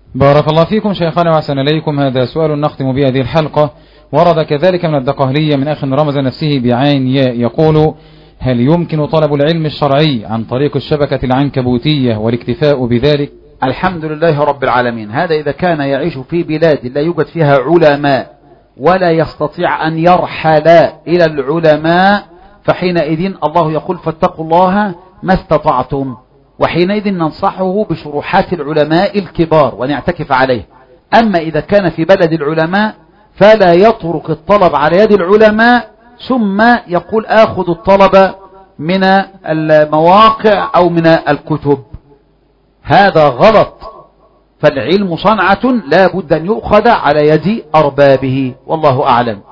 بارك الله فيكم شيخنا وأحسن إليكم. هذا سؤال نختم به هذه الحلقة، ورد كذلك من الدقهلية من أخ رمز نفسه بعين ياء، يقول: هل يمكن طلب العلم الشرعي عن طريق الشبكة العنكبوتية والاكتفاء بذلك؟ الحمد لله رب العالمين. هذا إذا كان يعيش في بلاد لا يوجد فيها علماء ولا يستطيع أن يرحل إلى العلماء، فحينئذ الله يقول: فاتقوا الله ما استطعتم، وحينئذ ننصحه بشروحات العلماء الكبار وأن يعتكف عليه. أما إذا كان في بلد العلماء فلا يترك الطلب على يد العلماء ثم يقول آخذ الطلب من المواقع أو من الكتب، هذا غلط. فالعلم صنعة لا بد أن يؤخذ على يد أربابه، والله أعلم.